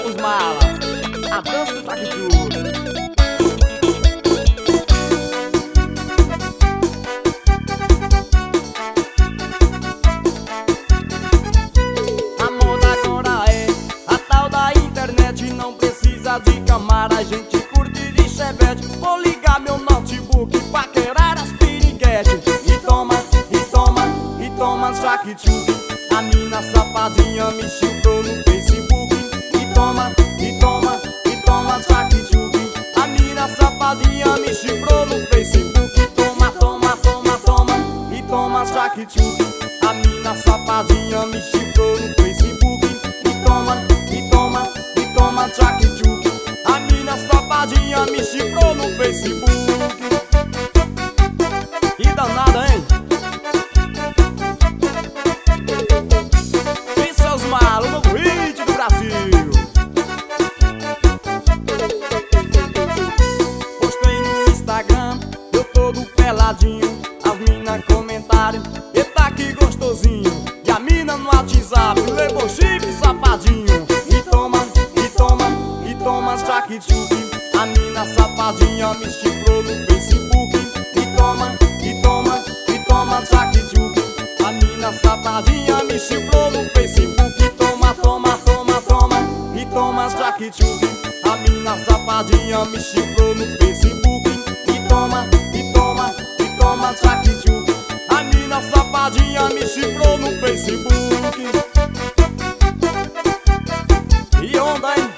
os malas, a dança do saque-tudo. A moda agora é a tal da internet, não precisa de câmera, a gente curte de chevette. Vou ligar meu notebook, paquerar as piriguetes. E toma, e toma, e toma saque-tudo. A mina safadinha me chifrou no Facebook. E toma, e toma, e toma saque-tudo. A mina safadinha me chifrou no Facebook. Toma, toma, toma, toma, e toma saque-tudo. A mina safadinha me chifrou no Facebook. E toma, e toma, e toma saque-tudo. A mina safadinha me chifrou no Facebook. E danada, hein? O novo hit do Brasil. Postei no Instagram, eu todo peladinho. As mina comentaram, eita que gostosinho. E a mina no WhatsApp, levou chifre safadinho. E toma, e toma, e toma saque-tudo. A mina safadinha me chifrou no Facebook. E toma, e toma, e toma saque-tudo. A mina safadinha me chifrou no Facebook. Saque-tudo. A mina safadinha me chifrou no Facebook. E toma, e toma, e toma saque-tudo. A mina safadinha me chifrou no Facebook. E onda, hein?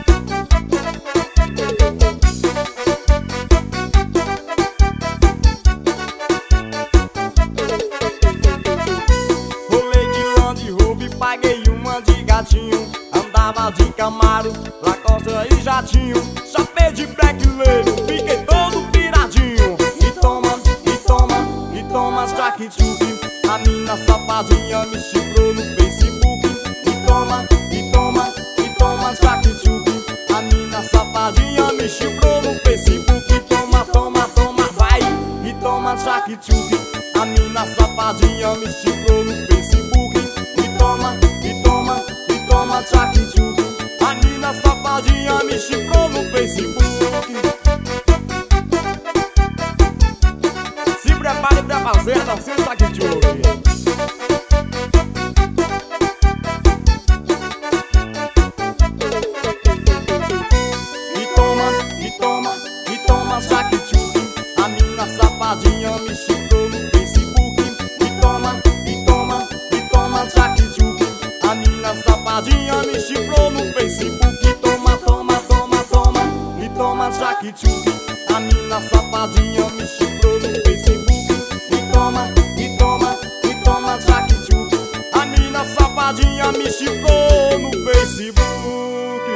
Rolei de Land Rover, paguei uma de gatinho. Andava de Camaro, Lacosta e jatinho. Chapéu de Black Label, fiquei todo piradinho. E toma, e toma, e toma saque-tudo. A mina safadinha me chifrou no Facebook. E toma, e toma, e toma saque-tudo. A mina safadinha me chifrou no Facebook. Toma, toma, toma, vai. E toma saque-tudo. A mina safadinha me chifrou no Facebook. E toma, e toma, e toma saque-tudo. A mina safadinha me chifrou no Facebook. Se prepare pra fazer a dança do saque-tudo. E toma, e toma, e toma saque-tudo. A mina safadinha me chifrou no Facebook. E toma, e toma, e toma saque-tudo. A mina safadinha me chifrou no Facebook. Toma, toma, toma, toma, e toma saque-tudo. A mina safadinha me chifrou no Facebook. E toma, e toma, e toma saque-tudo. A mina safadinha me chifrou no Facebook.